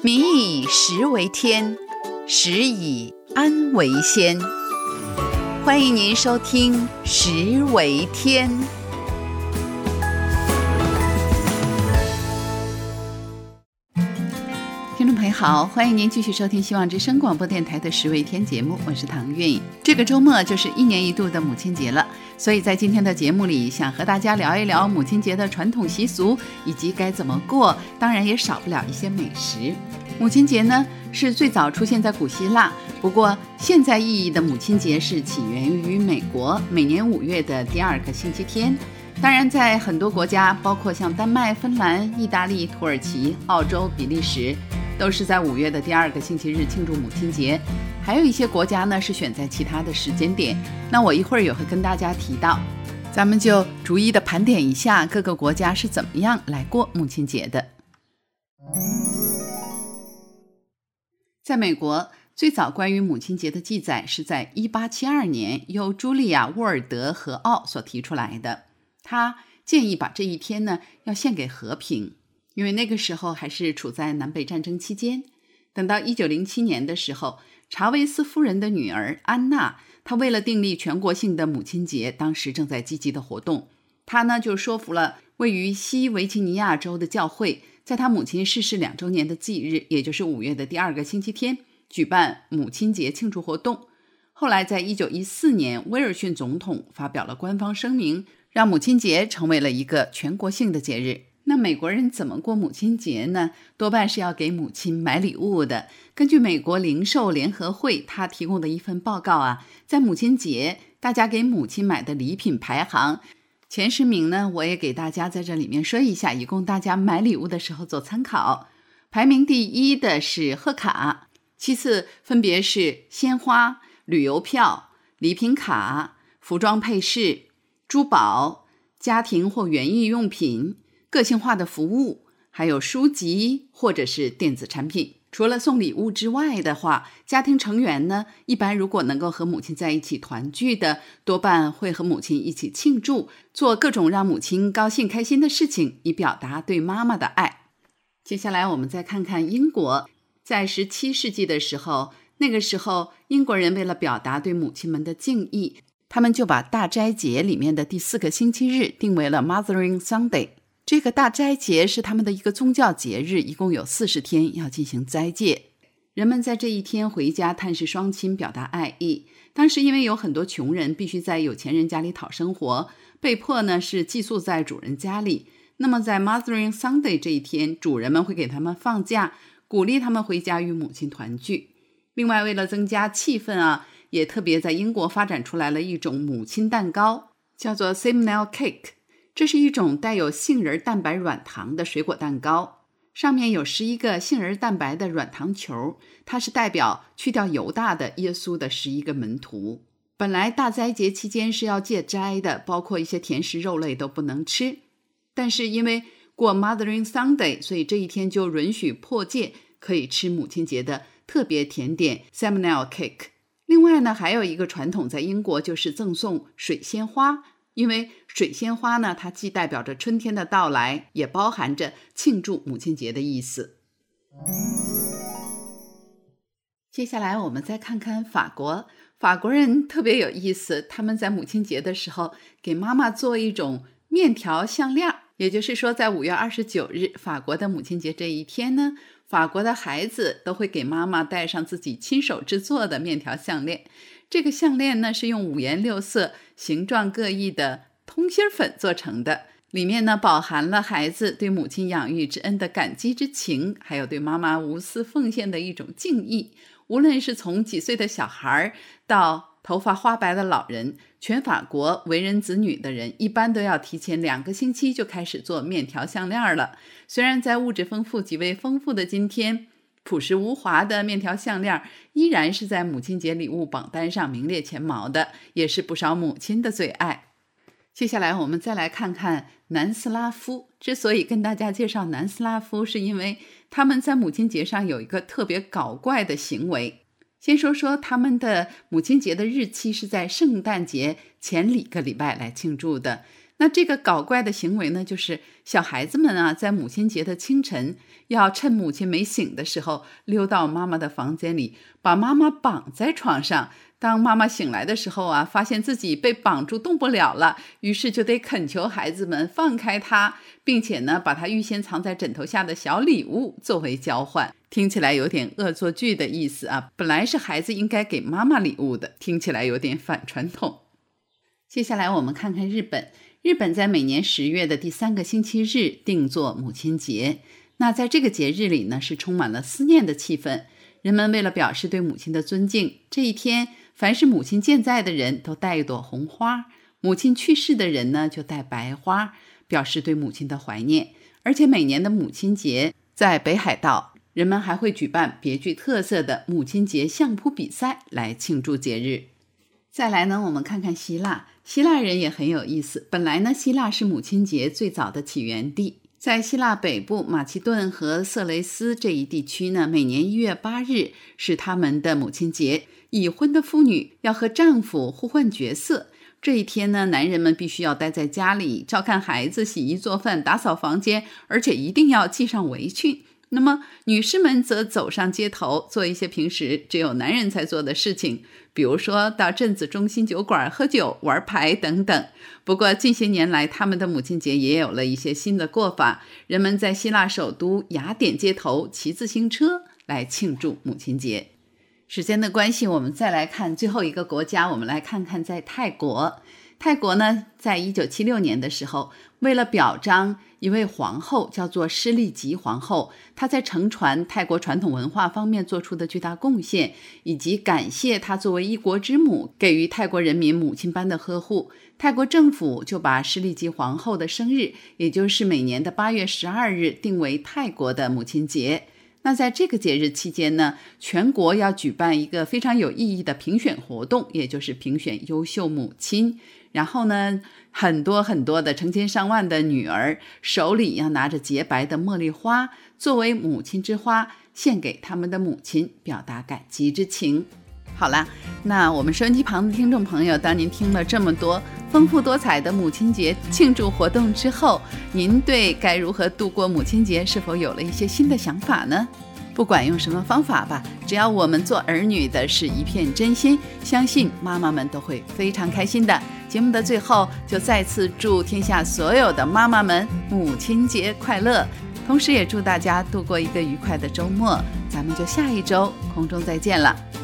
民以食为天，食以安为先。欢迎您收听食为天。听众朋友好，欢迎您继续收听希望之声广播电台的食为天节目，我是唐韵。这个周末就是1年1度的母亲节了，所以在今天的节目里想和大家聊一聊母亲节的传统习俗以及该怎么过，当然也少不了一些美食。母亲节呢是最早出现在古希腊，不过现在意义的母亲节是起源于美国，每年5月的第2个星期天。当然在很多国家，包括像丹麦、芬兰、意大利、土耳其、澳洲、比利时，都是在5月的第2个星期日庆祝母亲节。还有一些国家呢是选在其他的时间点，那我一会儿也会跟大家提到。咱们就逐一的盘点一下各个国家是怎么样来过母亲节的。在美国，最早关于母亲节的记载是在1872年由茱莉亚·沃尔德和奥所提出来的。他建议把这一天呢要献给和平，因为那个时候还是处在南北战争期间。等到1907年的时候，查韦斯夫人的女儿安娜，她为了订立全国性的母亲节，当时正在积极的活动。她呢就说服了位于西维吉尼亚州的教会，在她母亲逝世2周年的忌日，也就是5月的第2个星期天，举办母亲节庆祝活动。后来在1914年，威尔逊总统发表了官方声明，让母亲节成为了一个全国性的节日。那美国人怎么过母亲节呢？多半是要给母亲买礼物的。根据美国零售联合会他提供的一份报告啊，在母亲节大家给母亲买的礼品排行前10名呢，我也给大家在这里面说一下，以供大家买礼物的时候做参考。排名第1的是贺卡，其次分别是鲜花、旅游票、礼品卡、服装配饰、珠宝、家庭或园艺用品、个性化的服务，还有书籍或者是电子产品。除了送礼物之外的话，家庭成员呢，一般如果能够和母亲在一起团聚的，多半会和母亲一起庆祝，做各种让母亲高兴开心的事情，以表达对妈妈的爱。接下来我们再看看英国。在17世纪的时候，那个时候英国人为了表达对母亲们的敬意，他们就把大斋节里面的第4个星期日定为了 Mothering Sunday。 这个大斋节是他们的一个宗教节日，一共有40天要进行斋戒。人们在这一天回家探视双亲，表达爱意。当时因为有很多穷人必须在有钱人家里讨生活，被迫呢是寄宿在主人家里。那么在 Mothering Sunday 这一天，主人们会给他们放假，鼓励他们回家与母亲团聚。另外为了增加气氛啊，也特别在英国发展出来了一种母亲蛋糕，叫做 Simnel Cake。 这是一种带有杏仁蛋白软糖的水果蛋糕，上面有11个杏仁蛋白的软糖球，它是代表去掉犹大的耶稣的11个门徒。本来大斋节期间是要戒斋的，包括一些甜食肉类都不能吃，但是因为过 Mothering Sunday， 所以这一天就允许破戒，可以吃母亲节的特别甜点 Simnel Cake。 另外呢，还有一个传统在英国，就是赠送水仙花。因为水仙花呢，它既代表着春天的到来，也包含着庆祝母亲节的意思。接下来我们再看看法国。法国人特别有意思，他们在母亲节的时候给妈妈做一种面条项链，也就是说在5月29日法国的母亲节这一天呢，法国的孩子都会给妈妈戴上自己亲手制作的面条项链。这个项链呢是用5颜6色、形状各异的通心粉做成的，里面呢饱含了孩子对母亲养育之恩的感激之情，还有对妈妈无私奉献的一种敬意。无论是从几岁的小孩到头发花白的老人，全法国为人子女的人一般都要提前2个星期就开始做面条项链了。虽然在物质丰富极为丰富的今天，朴实无华的面条项链依然是在母亲节礼物榜单上名列前茅的，也是不少母亲的最爱。接下来我们再来看看南斯拉夫。之所以跟大家介绍南斯拉夫，是因为他们在母亲节上有一个特别搞怪的行为。先说说他们的母亲节的日期是在圣诞节前1个礼拜来庆祝的。 那这个搞怪的行为呢，就是小孩子们啊，在母亲节的清晨，要趁母亲没醒的时候，溜到妈妈的房间里，把妈妈绑在床上。当妈妈醒来的时候啊，发现自己被绑住动不了了，于是就得恳求孩子们放开她，并且呢，把她预先藏在枕头下的小礼物作为交换。听起来有点恶作剧的意思啊，本来是孩子应该给妈妈礼物的，听起来有点反传统。接下来我们看看日本。日本在每年10月的第3个星期日定作母亲节。那在这个节日里呢，是充满了思念的气氛。人们为了表示对母亲的尊敬，这一天凡是母亲健在的人都带一朵红花，母亲去世的人呢就带白花，表示对母亲的怀念。而且每年的母亲节，在北海道，人们还会举办别具特色的母亲节相扑比赛来庆祝节日。再来呢，我们看看希腊。希腊人也很有意思。本来呢，希腊是母亲节最早的起源地。在希腊北部马其顿和色雷斯这一地区呢，每年1月8日是他们的母亲节。已婚的妇女要和丈夫互换角色。这一天呢，男人们必须要待在家里照看孩子、洗衣做饭、打扫房间，而且一定要系上围裙。那么女士们则走上街头，做一些平时只有男人才做的事情，比如说到镇子中心酒馆喝酒、玩牌等等。不过近些年来，他们的母亲节也有了一些新的过法，人们在希腊首都雅典街头骑自行车来庆祝母亲节。时间的关系，我们再来看最后一个国家，我们来看看在泰国。泰国呢，在1976年的时候，为了表彰一位皇后，叫做施利吉皇后，她在承传泰国传统文化方面做出的巨大贡献，以及感谢她作为一国之母给予泰国人民母亲般的呵护，泰国政府就把施利吉皇后的生日，也就是每年的8月12日定为泰国的母亲节。那在这个节日期间呢，全国要举办一个非常有意义的评选活动，也就是评选优秀母亲。然后呢，很多的成千上万的女儿手里要拿着洁白的茉莉花，作为母亲之花，献给他们的母亲，表达感激之情。好啦，那我们收音机旁的听众朋友，当您听了这么多丰富多彩的母亲节庆祝活动之后，您对该如何度过母亲节是否有了一些新的想法呢？不管用什么方法吧，只要我们做儿女的是一片真心，相信妈妈们都会非常开心的。节目的最后，就再次祝天下所有的妈妈们母亲节快乐，同时也祝大家度过一个愉快的周末。咱们就下一周空中再见了。